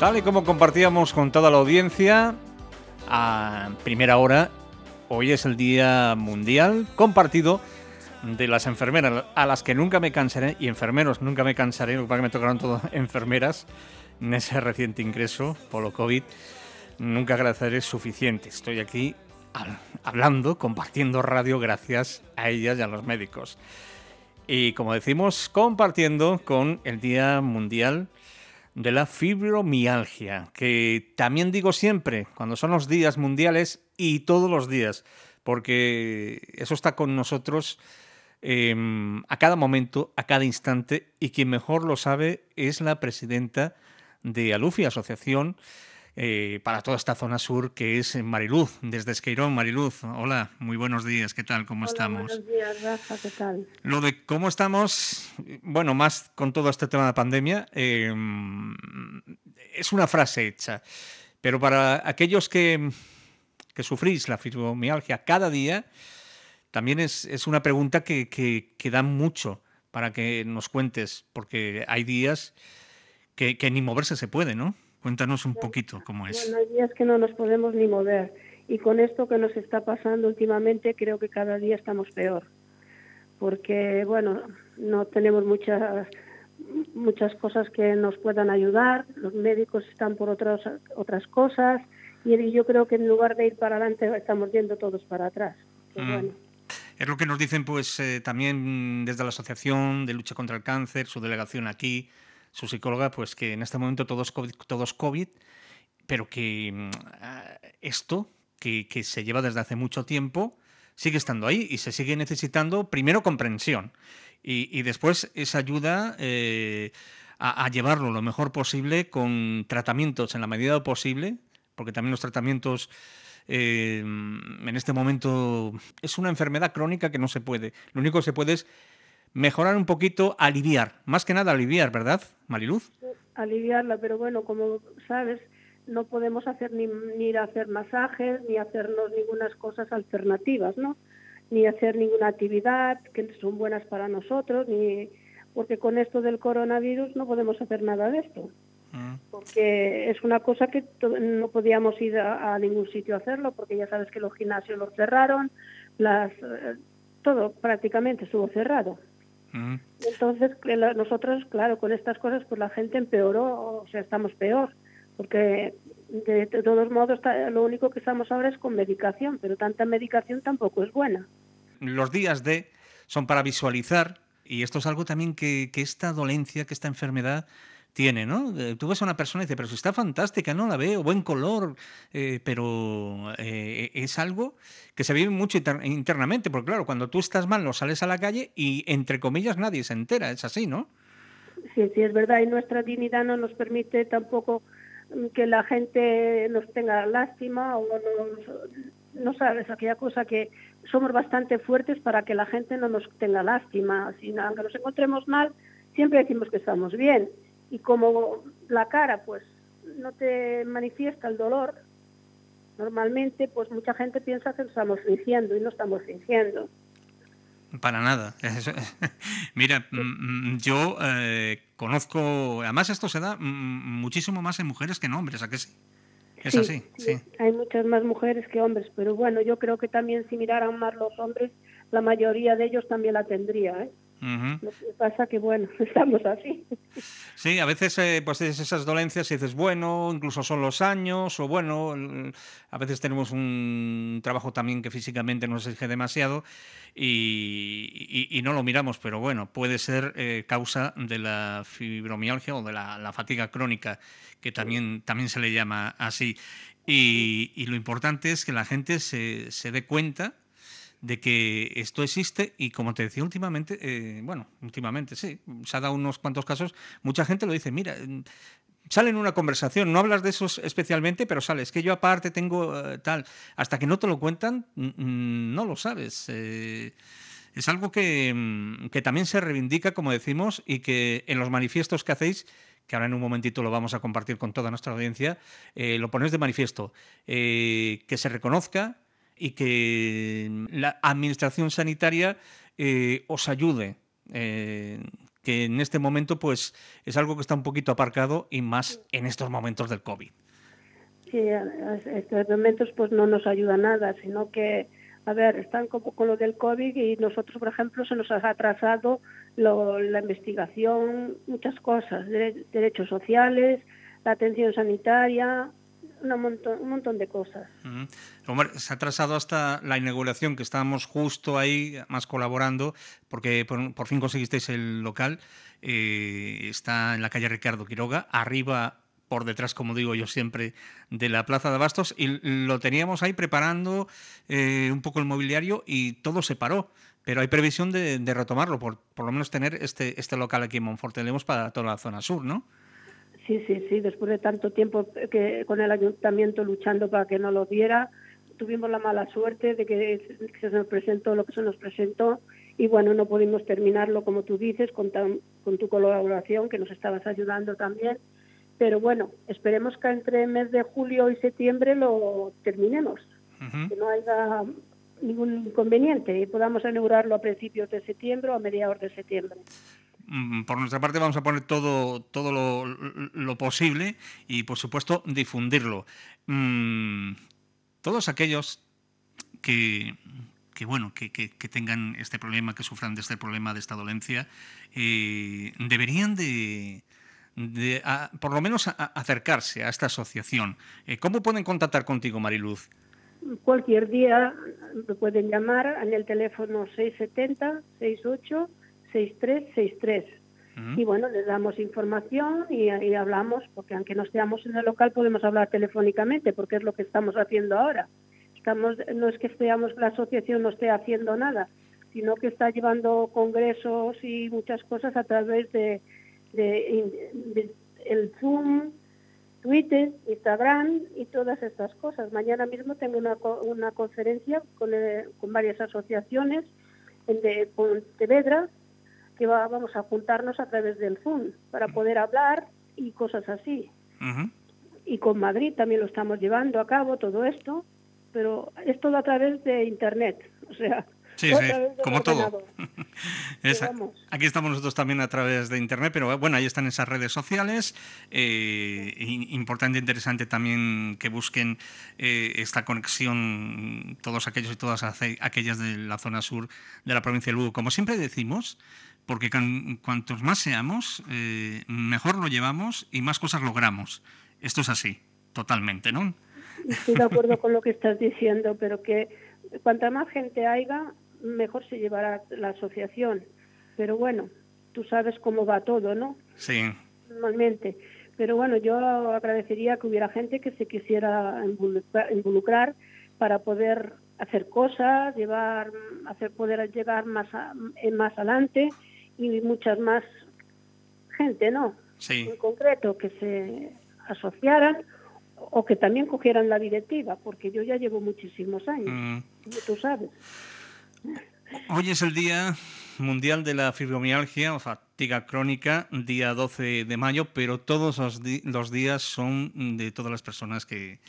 Tal y como compartíamos con toda la audiencia a primera hora, hoy es el Día Mundial Compartido de las Enfermeras, a las que nunca me cansaré, y enfermeros nunca me cansaré, lo que pasa que me tocaron todas enfermeras en ese reciente ingreso por lo COVID. Nunca agradeceré suficiente. Estoy aquí hablando, compartiendo radio gracias a ellas y a los médicos. Y como decimos, compartiendo con el Día Mundial de la Fibromialgia, que también digo siempre, cuando son los días mundiales y todos los días, porque eso está con nosotros a cada momento, a cada instante, y quien mejor lo sabe es la presidenta de ALUFI, Asociación para toda esta zona sur, que es Mariluz, desde Esqueirón. Mariluz, hola, muy buenos días, ¿qué tal? ¿Cómo Hola, estamos? buenos días, Rafa, ¿qué tal? Lo de cómo estamos, bueno, más con todo este tema de pandemia, es una frase hecha, pero para aquellos que sufrís la fibromialgia cada día, también es una pregunta que da mucho para que nos cuentes, porque hay días que ni moverse se puede, ¿no? Cuéntanos un poquito cómo Bueno, es. hay días que no nos podemos ni mover y con esto que nos está pasando últimamente creo que cada día estamos peor, porque bueno, no tenemos muchas cosas que nos puedan ayudar, los médicos están por otras cosas y yo creo que en lugar de ir para adelante estamos yendo todos para atrás. Que bueno. Es lo que nos dicen pues también desde la Asociación de Lucha contra el Cáncer, su delegación aquí, su psicóloga, pues que en este momento todo es COVID, pero que esto, que se lleva desde hace mucho tiempo, sigue estando ahí y se sigue necesitando, primero, comprensión y después esa ayuda a llevarlo lo mejor posible con tratamientos en la medida de lo posible, porque también los tratamientos en este momento es una enfermedad crónica que no se puede. Lo único que se puede es mejorar un poquito, aliviar, más que nada aliviar, ¿verdad, Mariluz? Aliviarla, pero bueno, como sabes, no podemos hacer ni ir a hacer masajes, ni hacernos ninguna cosas alternativas, ¿no? Ni hacer ninguna actividad que son buenas para nosotros, ni porque con esto del coronavirus no podemos hacer nada de esto, porque es una cosa que no podíamos ir a ningún sitio a hacerlo, porque ya sabes que los gimnasios los cerraron, todo prácticamente estuvo cerrado. Entonces, nosotros, claro, con estas cosas, pues la gente empeoró, o sea, estamos peor, porque de todos modos lo único que estamos ahora es con medicación, pero tanta medicación tampoco es buena. Los días de son para visualizar, y esto es algo también que esta dolencia, que esta enfermedad tiene, ¿no? Tú ves a una persona y dices, pero si está fantástica, no la veo, buen color, pero es algo que se vive mucho internamente, porque claro, cuando tú estás mal, no sales a la calle y, entre comillas, nadie se entera, es así, ¿no? Sí, sí, es verdad, y nuestra dignidad no nos permite tampoco que la gente nos tenga lástima o no sabes, aquella cosa que somos bastante fuertes para que la gente no nos tenga lástima. Si aunque nos encontremos mal, siempre decimos que estamos bien. Y como la cara, pues, no te manifiesta el dolor, normalmente, pues mucha gente piensa que estamos fingiendo y no estamos fingiendo. Para nada. Mira, yo conozco, además esto se da muchísimo más en mujeres que en hombres, ¿a qué sí? Es Sí, así, sí, sí. hay muchas más mujeres que hombres, pero bueno, yo creo que también si miraran más los hombres, la mayoría de ellos también la tendría, ¿eh? Uh-huh. Lo que pasa que, bueno, estamos así. Sí, a veces pues tienes esas dolencias y dices, bueno, incluso son los años, o bueno, a veces tenemos un trabajo también que físicamente nos exige demasiado y no lo miramos, pero bueno, puede ser causa de la fibromialgia o de la fatiga crónica, que también se le llama así. Y lo importante es que la gente se dé cuenta de que esto existe y, como te decía últimamente, últimamente sí, se ha dado unos cuantos casos, mucha gente lo dice, mira, sale en una conversación, no hablas de eso especialmente, pero sale, es que yo aparte tengo tal, hasta que no te lo cuentan, no lo sabes. Es algo que también se reivindica, como decimos, y que en los manifiestos que hacéis, que ahora en un momentito lo vamos a compartir con toda nuestra audiencia, lo ponéis de manifiesto, que se reconozca y que la administración sanitaria os ayude que en este momento pues es algo que está un poquito aparcado y más en estos momentos del COVID. Sí, estos momentos pues no nos ayuda nada, sino que, a ver, están como con lo del COVID y nosotros, por ejemplo, se nos ha atrasado la investigación, muchas cosas, derechos sociales, la atención sanitaria, un montón de cosas. Hombre, se ha atrasado hasta la inauguración, que estábamos justo ahí, más colaborando, porque por fin conseguisteis el local. Está en la calle Ricardo Quiroga, arriba, por detrás, como digo yo siempre, de la Plaza de Abastos, y lo teníamos ahí preparando un poco el mobiliario y todo se paró. Pero hay previsión de retomarlo, por lo menos tener este local aquí en Monforte de Lemos para toda la zona sur, ¿no? Sí, sí, sí, después de tanto tiempo que con el ayuntamiento luchando para que no lo diera, tuvimos la mala suerte de que se nos presentó lo que se nos presentó y bueno, no pudimos terminarlo como tú dices, con tu colaboración que nos estabas ayudando también, pero bueno, esperemos que entre el mes de julio y septiembre lo terminemos, que no haya ningún inconveniente y podamos inaugurarlo a principios de septiembre o a mediados de septiembre. Por nuestra parte vamos a poner todo lo posible y, por supuesto, difundirlo. Todos aquellos que tengan este problema, que sufran de este problema, de esta dolencia, deberían por lo menos acercarse a esta asociación. ¿Cómo pueden contactar contigo, Mariluz? Cualquier día me pueden llamar en el teléfono 670 68 6363 y bueno, les damos información y hablamos, porque aunque no estemos en el local podemos hablar telefónicamente, porque es lo que estamos haciendo ahora. No es que la asociación no esté haciendo nada, sino que está llevando congresos y muchas cosas a través de el Zoom, Twitter, Instagram y todas estas cosas. Mañana mismo tengo una conferencia con varias asociaciones en Pontevedra, que vamos a juntarnos a través del Zoom para poder hablar y cosas así. Y con Madrid también lo estamos llevando a cabo todo esto, pero es todo a través de Internet, o sea, sí, como todo. Aquí estamos nosotros también a través de Internet, pero bueno, ahí están esas redes sociales. Importante, interesante también que busquen esta conexión todos aquellos y todas aquellas de la zona sur de la provincia de Lugo. Como siempre decimos, porque cuantos más seamos, mejor lo llevamos y más cosas logramos. Esto es así, totalmente, ¿no? Estoy de acuerdo con lo que estás diciendo, pero que cuanta más gente haya, mejor se llevará la asociación. Pero bueno, tú sabes cómo va todo, ¿no? Sí. Normalmente. Pero bueno, yo agradecería que hubiera gente que se quisiera involucrar para poder hacer cosas, poder llegar más adelante y muchas más gente, ¿no? Sí. En concreto, que se asociaran o que también cogieran la directiva, porque yo ya llevo muchísimos años, como tú sabes. Hoy es el Día Mundial de la Fibromialgia o Fatiga Crónica, día 12 de mayo, pero todos los días son de todas las personas que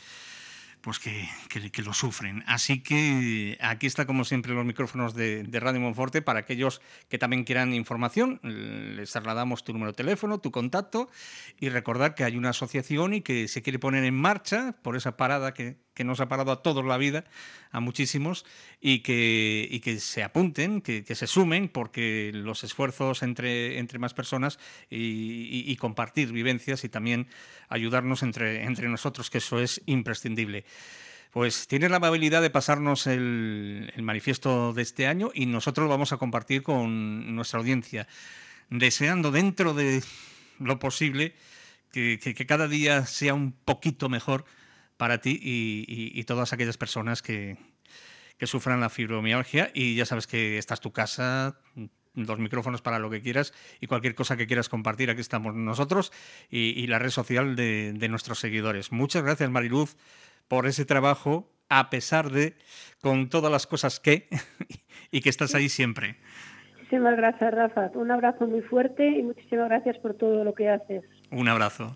lo sufren. Así que aquí está, como siempre, los micrófonos de Radio Monforte para aquellos que también quieran información. Les trasladamos tu número de teléfono, tu contacto y recordar que hay una asociación y que se quiere poner en marcha por esa parada que nos ha parado a todos la vida, a muchísimos, y que se apunten, que se sumen, porque los esfuerzos entre más personas y compartir vivencias y también ayudarnos entre nosotros, que eso es imprescindible. Pues tienes la amabilidad de pasarnos el manifiesto de este año y nosotros lo vamos a compartir con nuestra audiencia, deseando dentro de lo posible que cada día sea un poquito mejor para ti y todas aquellas personas que sufran la fibromialgia. Y ya sabes que esta es tu casa, los micrófonos para lo que quieras y cualquier cosa que quieras compartir, aquí estamos nosotros y la red social de nuestros seguidores. Muchas gracias, Mariluz, por ese trabajo, a pesar de con todas las cosas y que estás ahí siempre. Muchísimas gracias, Rafa. Un abrazo muy fuerte y muchísimas gracias por todo lo que haces. Un abrazo.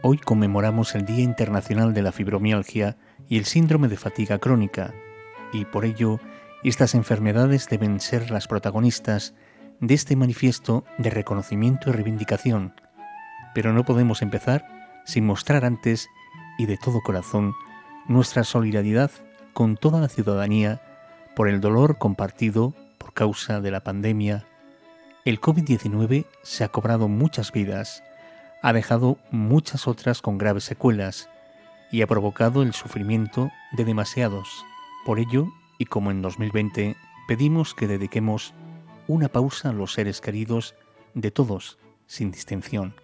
Hoy conmemoramos el Día Internacional de la Fibromialgia y el síndrome de fatiga crónica, y por ello estas enfermedades deben ser las protagonistas de este manifiesto de reconocimiento y reivindicación. Pero no podemos empezar sin mostrar antes y de todo corazón nuestra solidaridad con toda la ciudadanía por el dolor compartido por causa de la pandemia. El COVID-19 se ha cobrado muchas vidas, ha dejado muchas otras con graves secuelas y ha provocado el sufrimiento de demasiados. Por ello, y como en 2020, pedimos que dediquemos una pausa a los seres queridos de todos, sin distinción.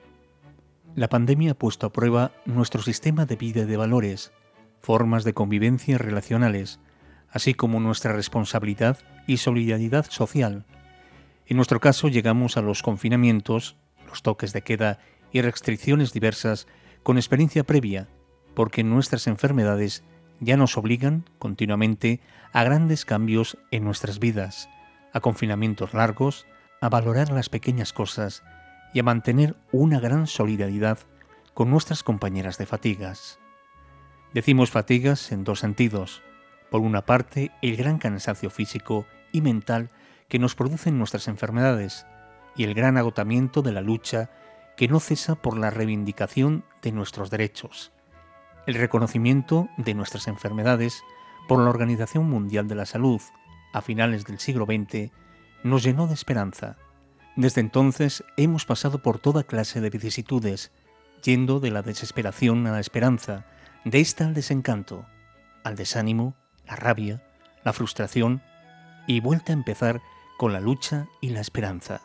La pandemia ha puesto a prueba nuestro sistema de vida y de valores, formas de convivencia relacionales, así como nuestra responsabilidad y solidaridad social. En nuestro caso llegamos a los confinamientos, los toques de queda y restricciones diversas con experiencia previa, porque nuestras enfermedades ya nos obligan continuamente a grandes cambios en nuestras vidas, a confinamientos largos, a valorar las pequeñas cosas y a mantener una gran solidaridad con nuestras compañeras de fatigas. Decimos fatigas en dos sentidos. Por una parte, el gran cansancio físico y mental que nos producen nuestras enfermedades y el gran agotamiento de la lucha que no cesa por la reivindicación de nuestros derechos. El reconocimiento de nuestras enfermedades por la Organización Mundial de la Salud a finales del siglo XX nos llenó de esperanza. Desde entonces hemos pasado por toda clase de vicisitudes, yendo de la desesperación a la esperanza, de esta al desencanto, al desánimo, la rabia, la frustración y vuelta a empezar con la lucha y la esperanza.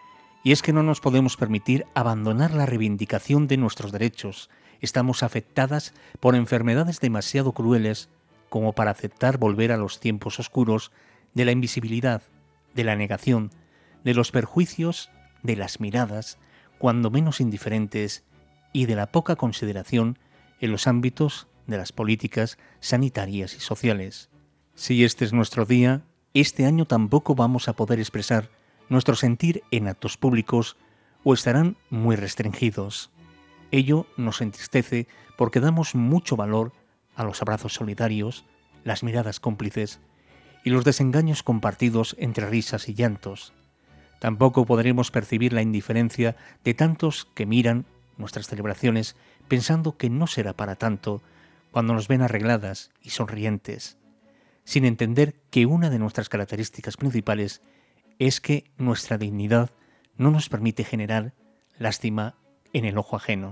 Y es que no nos podemos permitir abandonar la reivindicación de nuestros derechos. Estamos afectadas por enfermedades demasiado crueles como para aceptar volver a los tiempos oscuros de la invisibilidad, de la negación, de los perjuicios, de las miradas, cuando menos indiferentes, y de la poca consideración en los ámbitos de las políticas sanitarias y sociales. Si este es nuestro día, este año tampoco vamos a poder expresar nuestro sentir en actos públicos o estarán muy restringidos. Ello nos entristece porque damos mucho valor a los abrazos solidarios, las miradas cómplices y los desengaños compartidos entre risas y llantos. Tampoco podremos percibir la indiferencia de tantos que miran nuestras celebraciones pensando que no será para tanto cuando nos ven arregladas y sonrientes, sin entender que una de nuestras características principales es que nuestra dignidad no nos permite generar lástima en el ojo ajeno.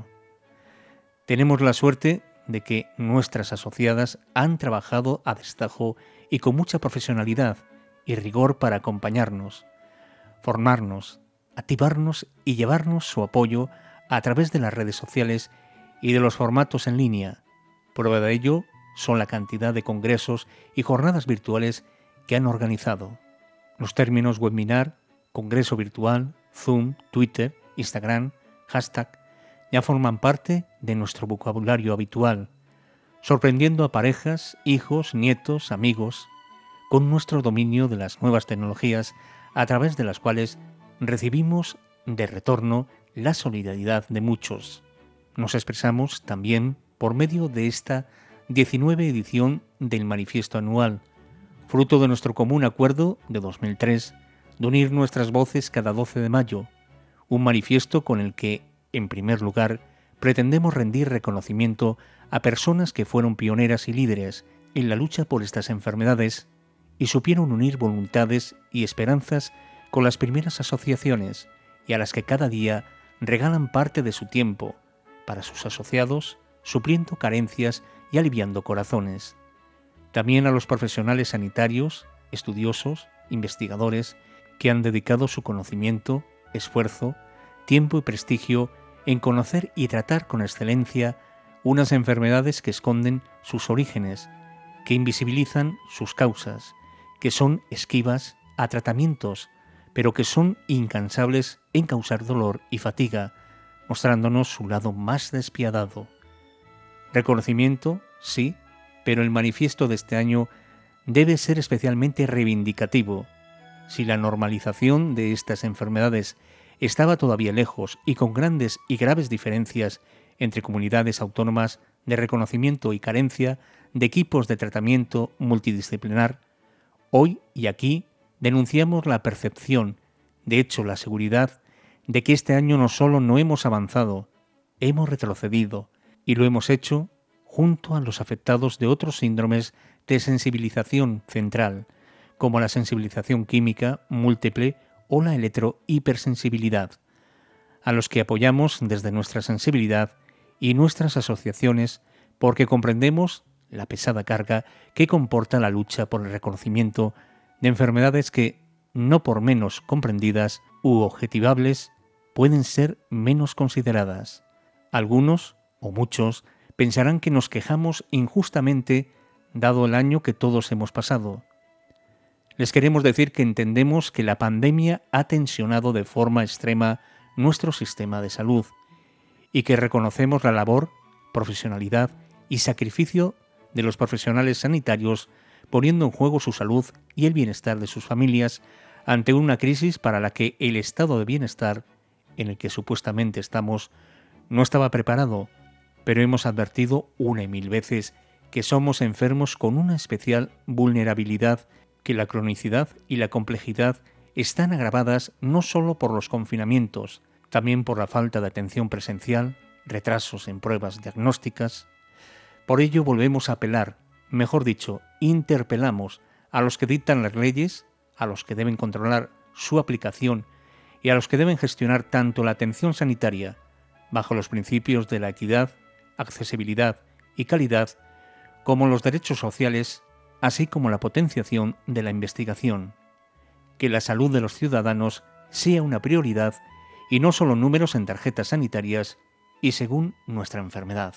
Tenemos la suerte de que nuestras asociadas han trabajado a destajo y con mucha profesionalidad y rigor para acompañarnos, formarnos, activarnos y llevarnos su apoyo a través de las redes sociales y de los formatos en línea. Prueba de ello son la cantidad de congresos y jornadas virtuales que han organizado. Los términos webinar, congreso virtual, Zoom, Twitter, Instagram, hashtag, ya forman parte de nuestro vocabulario habitual, sorprendiendo a parejas, hijos, nietos, amigos, con nuestro dominio de las nuevas tecnologías a través de las cuales recibimos de retorno la solidaridad de muchos. Nos expresamos también por medio de esta 19 edición del Manifiesto Anual, fruto de nuestro común acuerdo de 2003 de unir nuestras voces cada 12 de mayo, un manifiesto con el que, en primer lugar, pretendemos rendir reconocimiento a personas que fueron pioneras y líderes en la lucha por estas enfermedades y supieron unir voluntades y esperanzas con las primeras asociaciones y a las que cada día regalan parte de su tiempo para sus asociados, supliendo carencias y aliviando corazones. También a los profesionales sanitarios, estudiosos, investigadores, que han dedicado su conocimiento, esfuerzo, tiempo y prestigio en conocer y tratar con excelencia unas enfermedades que esconden sus orígenes, que invisibilizan sus causas, que son esquivas a tratamientos, pero que son incansables en causar dolor y fatiga, mostrándonos su lado más despiadado. Reconocimiento, sí, pero el manifiesto de este año debe ser especialmente reivindicativo. Si la normalización de estas enfermedades estaba todavía lejos y con grandes y graves diferencias entre comunidades autónomas de reconocimiento y carencia de equipos de tratamiento multidisciplinar, hoy y aquí denunciamos la percepción, de hecho la seguridad, de que este año no solo no hemos avanzado, hemos retrocedido, y lo hemos hecho junto a los afectados de otros síndromes de sensibilización central, como la sensibilización química múltiple o la electrohipersensibilidad, a los que apoyamos desde nuestra sensibilidad y nuestras asociaciones porque comprendemos la pesada carga que comporta la lucha por el reconocimiento de enfermedades que, no por menos comprendidas u objetivables, pueden ser menos consideradas. Algunos, o muchos, pensarán que nos quejamos injustamente dado el año que todos hemos pasado. Les queremos decir que entendemos que la pandemia ha tensionado de forma extrema nuestro sistema de salud y que reconocemos la labor, profesionalidad y sacrificio de los profesionales sanitarios poniendo en juego su salud y el bienestar de sus familias ante una crisis para la que el estado de bienestar en el que supuestamente estamos no estaba preparado, pero hemos advertido una y mil veces que somos enfermos con una especial vulnerabilidad, que la cronicidad y la complejidad están agravadas no solo por los confinamientos, también por la falta de atención presencial, retrasos en pruebas diagnósticas. Por ello volvemos a apelar, mejor dicho, interpelamos a los que dictan las leyes, a los que deben controlar su aplicación y a los que deben gestionar tanto la atención sanitaria bajo los principios de la equidad, accesibilidad y calidad, como los derechos sociales, así como la potenciación de la investigación. Que la salud de los ciudadanos sea una prioridad y no solo números en tarjetas sanitarias y según nuestra enfermedad.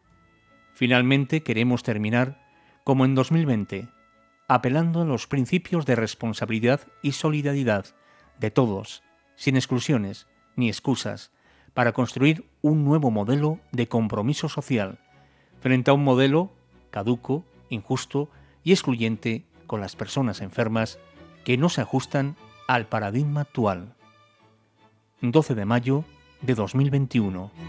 Finalmente, queremos terminar, como en 2020, apelando a los principios de responsabilidad y solidaridad de todos, sin exclusiones ni excusas, para construir un nuevo modelo de compromiso social, frente a un modelo caduco, injusto y excluyente con las personas enfermas que no se ajustan al paradigma actual. 12 de mayo de 2021.